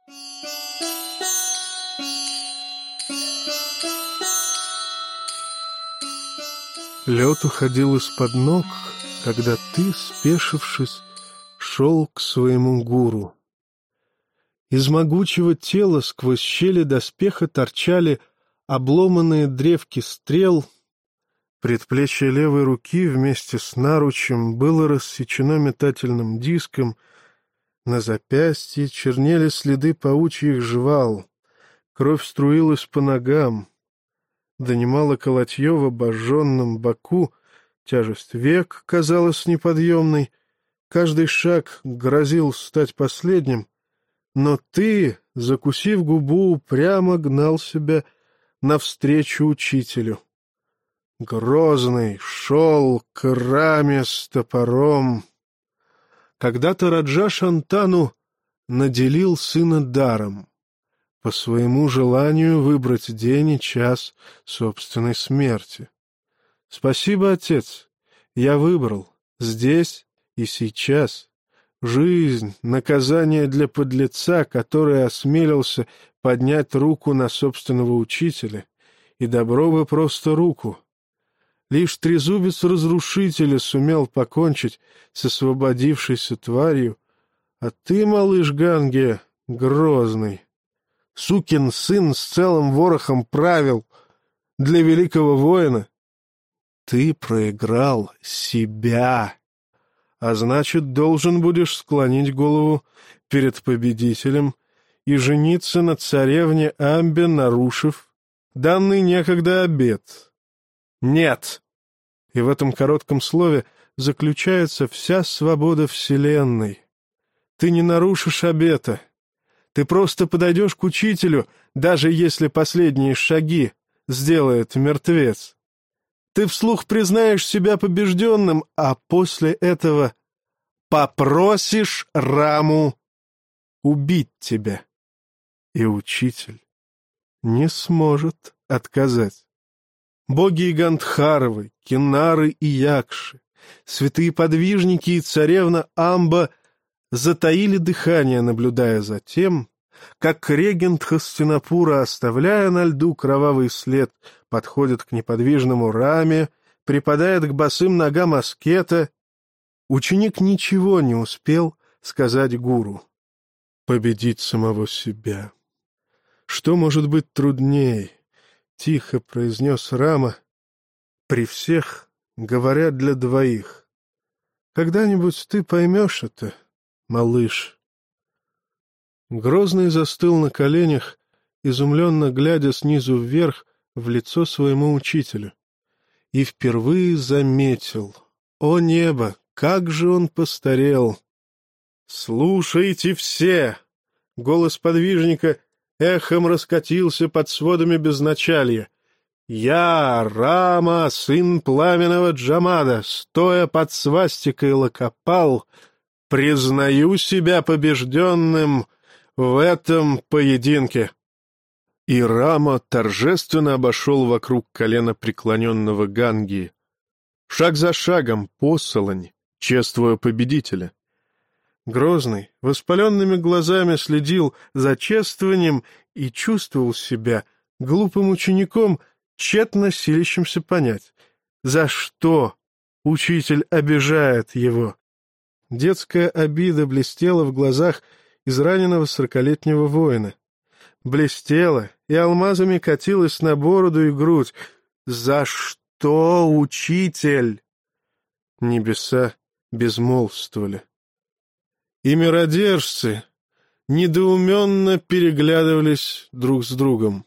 Лед уходил из-под ног, когда ты, спешившись, шел к своему гуру. Из могучего тела сквозь щели доспеха торчали обломанные древки стрел. Предплечье левой руки вместе с наручем было рассечено метательным диском. На запястье чернели следы паучьих жвал. Кровь струилась по ногам. Донимало колотье в обожженном боку, тяжесть век казалась неподъемной, каждый шаг грозил стать последним, но ты, закусив губу, прямо гнал себя навстречу учителю. Грозный шел к раме с топором. Когда-то Раджа Шантану наделил сына даром, по своему желанию выбрать день и час собственной смерти. Спасибо, отец, я выбрал здесь и сейчас. Жизнь — наказание для подлеца, который осмелился поднять руку на собственного учителя, и добро бы просто руку. Лишь трезубец разрушителя сумел покончить с освободившейся тварью, а ты, малыш Ганге, грозный. Сукин сын с целым ворохом правил для великого воина. Ты проиграл себя, а значит, должен будешь склонить голову перед победителем и жениться на царевне Амбе, нарушив данный некогда обет. Нет! И в этом коротком слове заключается вся свобода вселенной. Ты не нарушишь обета. Ты просто подойдешь к учителю, даже если последние шаги сделает мертвец. Ты вслух признаешь себя побежденным, а после этого попросишь Раму убить тебя. И учитель не сможет отказать. Боги Гандхаровы, Кинары и Якши, святые подвижники и царевна Амба затаили дыхание, наблюдая за тем, как регент Хастинапура, оставляя на льду кровавый след, подходит к неподвижному раме, припадает к босым ногам аскета. Ученик ничего не успел сказать гуру. Победить самого себя. Что может быть трудней? Тихо произнес Рама. При всех говорят для двоих. Когда-нибудь ты поймешь это, малыш. Грозный застыл на коленях, изумленно глядя снизу вверх в лицо своему учителю. И впервые заметил. О небо, как же он постарел! «Слушайте все!» Голос подвижника эхом раскатился под сводами безначалья. «Я, Рама, сын пламенного Джамада, стоя под свастикой Локопал, признаю себя побежденным в этом поединке». И Рама торжественно обошел вокруг колена преклоненного Ганги, шаг за шагом посолонь, чествуя победителя. Грозный, воспаленными глазами следил за чествованием и чувствовал себя глупым учеником, тщетно силящимся понять, за что учитель обижает его. Детская обида блестела в глазах израненного 40-летнего воина. Блестела и алмазами катилась на бороду и грудь. «За что, учитель?» Небеса безмолвствовали. И миродержцы недоуменно переглядывались друг с другом.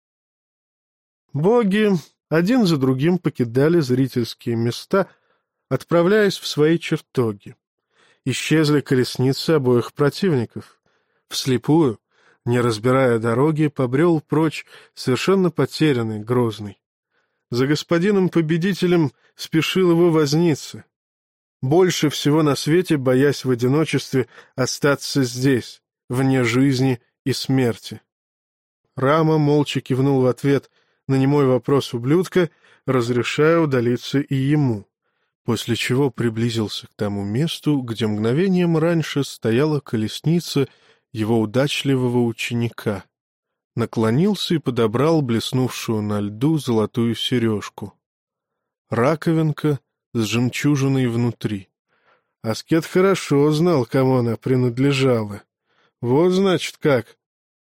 Боги один за другим покидали зрительские места, отправляясь в свои чертоги. Исчезли колесницы обоих противников. Вслепую, не разбирая дороги, побрел прочь совершенно потерянный Грозный. За господином-победителем спешил его возница, больше всего на свете боясь в одиночестве остаться здесь, вне жизни и смерти. Рама молча кивнул в ответ на немой вопрос ублюдка, разрешая удалиться и ему, после чего приблизился к тому месту, где мгновением раньше стояла колесница его удачливого ученика. Наклонился и подобрал блеснувшую на льду золотую сережку. Раковинка с жемчужиной внутри. Аскет хорошо знал, кому она принадлежала. Вот, значит, как.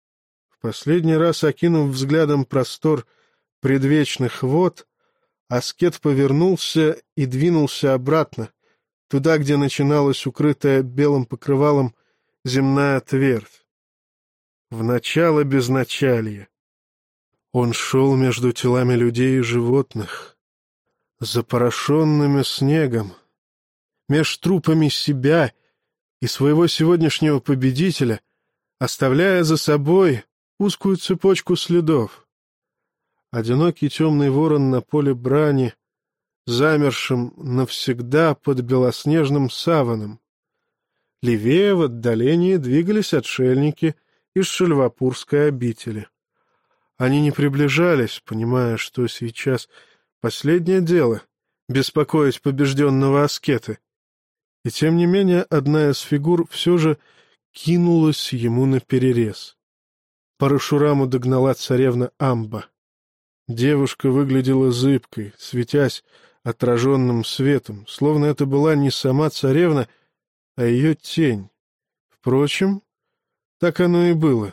В последний раз, окинув взглядом простор предвечных вод, аскет повернулся и двинулся обратно, туда, где начиналась укрытая белым покрывалом земная твердь. В начало безначалья. Он шел между телами людей и животных, запорошенными снегом, меж трупами себя и своего сегодняшнего победителя, оставляя за собой узкую цепочку следов. Одинокий темный ворон на поле брани, замершим навсегда под белоснежным саваном. Левее в отдалении двигались отшельники из Шальвапурской обители. Они не приближались, понимая, что сейчас последнее дело — беспокоить побежденного аскета. И тем не менее одна из фигур все же кинулась ему наперерез. Парашураму догнала царевна Амба. Девушка выглядела зыбкой, светясь отраженным светом, словно это была не сама царевна, а ее тень. Впрочем, так оно и было.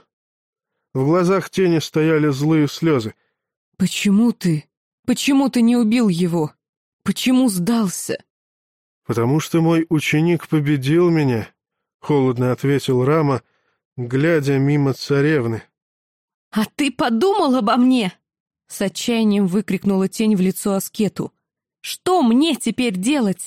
В глазах тени стояли злые слезы. «Почему ты? Почему ты не убил его? Почему сдался?» «Потому что мой ученик победил меня», — холодно ответил Рама, глядя мимо царевны. «А ты подумал обо мне?» — с отчаянием выкрикнула тень в лицо аскету. «Что мне теперь делать?»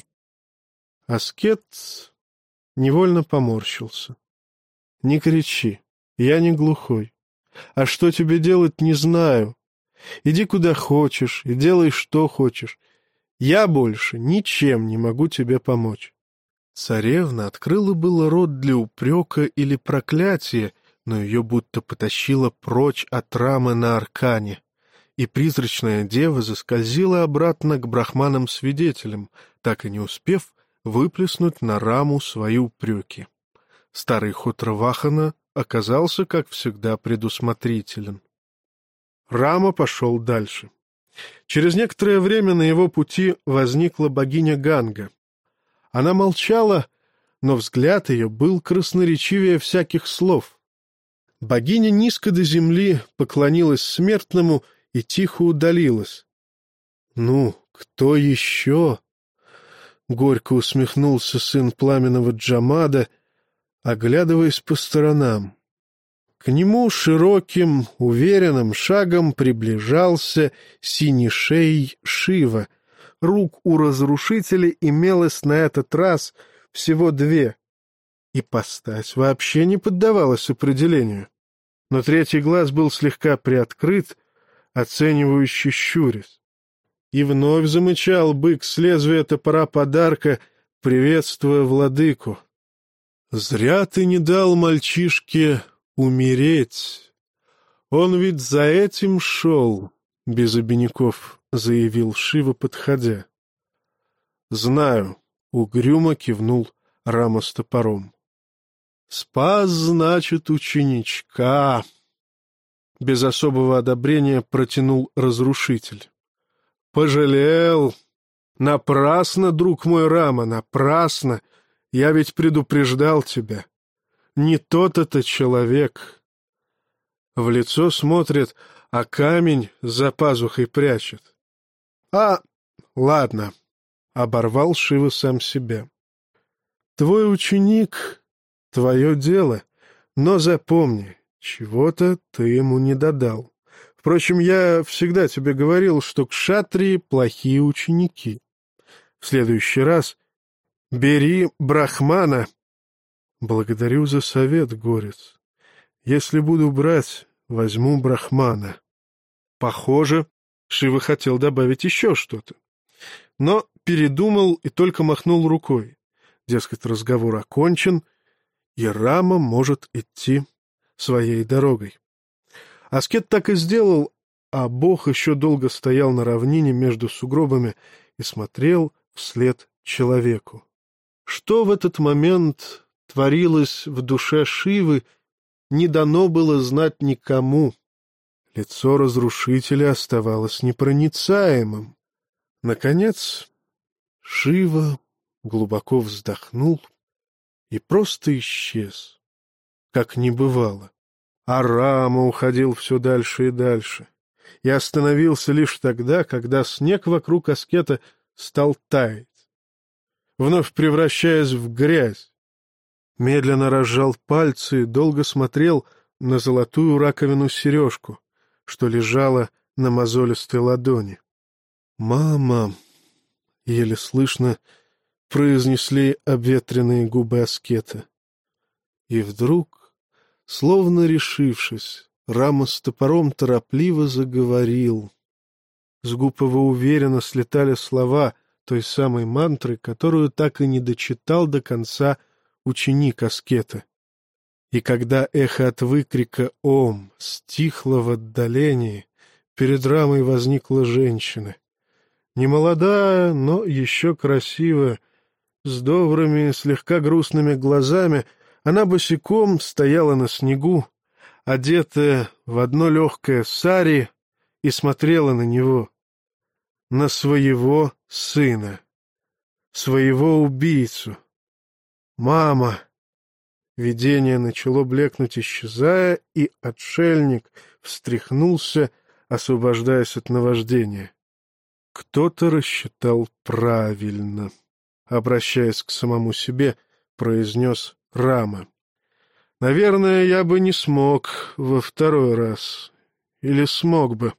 Аскет невольно поморщился. «Не кричи, я не глухой. А что тебе делать, не знаю. Иди куда хочешь и делай, что хочешь. Я больше ничем не могу тебе помочь». Царевна открыла было рот для упрека или проклятия, но ее будто потащило прочь от рамы на аркане, и призрачная дева заскользила обратно к брахманам-свидетелям, так и не успев выплеснуть на раму свои упреки. Старый Хотравахана оказался, как всегда, предусмотрителен. Рама пошел дальше. Через некоторое время на его пути возникла богиня Ганга. Она молчала, но взгляд ее был красноречивее всяких слов. Богиня низко до земли поклонилась смертному и тихо удалилась. «Ну, кто еще?» — горько усмехнулся сын пламенного Джамада, оглядываясь по сторонам. К нему широким, уверенным шагом приближался синешей Шива. Рук у разрушителя имелось на этот раз всего две. Ипостась вообще не поддавалась определению. Но третий глаз был слегка приоткрыт, оценивающе щурясь. И вновь замычал бык с лезвия топора подарка, приветствуя владыку. «Зря ты не дал мальчишке умереть. Он ведь за этим шел», — без обиняков заявил Шива, подходя. «Знаю», — угрюмо кивнул Рама с топором. «Спас, значит, ученичка», — без особого одобрения протянул разрушитель. «Пожалел. Напрасно, друг мой Рама, напрасно. Я ведь предупреждал тебя. Не тот это человек. В лицо смотрит, а камень за пазухой прячет. Ладно», — оборвал Шива сам себя. «Твой ученик — твое дело, но запомни, чего-то ты ему не додал. Впрочем, я всегда тебе говорил, что кшатрии — плохие ученики. В следующий раз бери брахмана». «Благодарю за совет, горец. Если буду брать, возьму брахмана». Похоже, Шива хотел добавить еще что-то, но передумал и только махнул рукой. Дескать, разговор окончен, и Рама может идти своей дорогой. Аскет так и сделал, а бог еще долго стоял на равнине между сугробами и смотрел вслед человеку. Что в этот момент творилось в душе Шивы, не дано было знать никому. Лицо разрушителя оставалось непроницаемым. Наконец, Шива глубоко вздохнул и просто исчез, как не бывало. А Рама уходил все дальше и дальше, и остановился лишь тогда, когда снег вокруг аскета стал таять, вновь превращаясь в грязь. Медленно разжал пальцы и долго смотрел на золотую раковину-сережку, что лежала на мозолистой ладони. «Мама!» — еле слышно произнесли обветренные губы аскета. И вдруг, словно решившись, Рама с топором торопливо заговорил. С губ его уверенно слетали слова той самой мантры, которую так и не дочитал до конца ученик аскета. И когда эхо от выкрика «Ом» стихло в отдалении, перед Рамой возникла женщина. Немолодая, но еще красивая, с добрыми, слегка грустными глазами, она босиком стояла на снегу, одетая в одно легкое сари, и смотрела на него, на своего сына, своего убийцу. «Мама!» Видение начало блекнуть, исчезая, и отшельник встряхнулся, освобождаясь от наваждения. Кто-то рассчитал правильно. Обращаясь к самому себе, произнес Рама. «Наверное, я бы не смог во второй раз. Или смог бы?»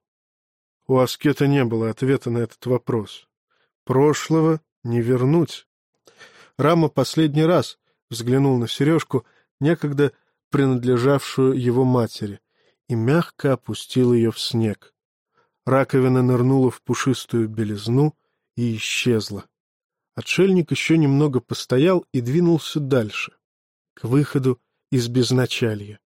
У аскета не было ответа на этот вопрос. Прошлого не вернуть. Рама последний раз взглянул на сережку, некогда принадлежавшую его матери, и мягко опустил ее в снег. Раковина нырнула в пушистую белизну и исчезла. Отшельник еще немного постоял и двинулся дальше, к выходу из безначалья.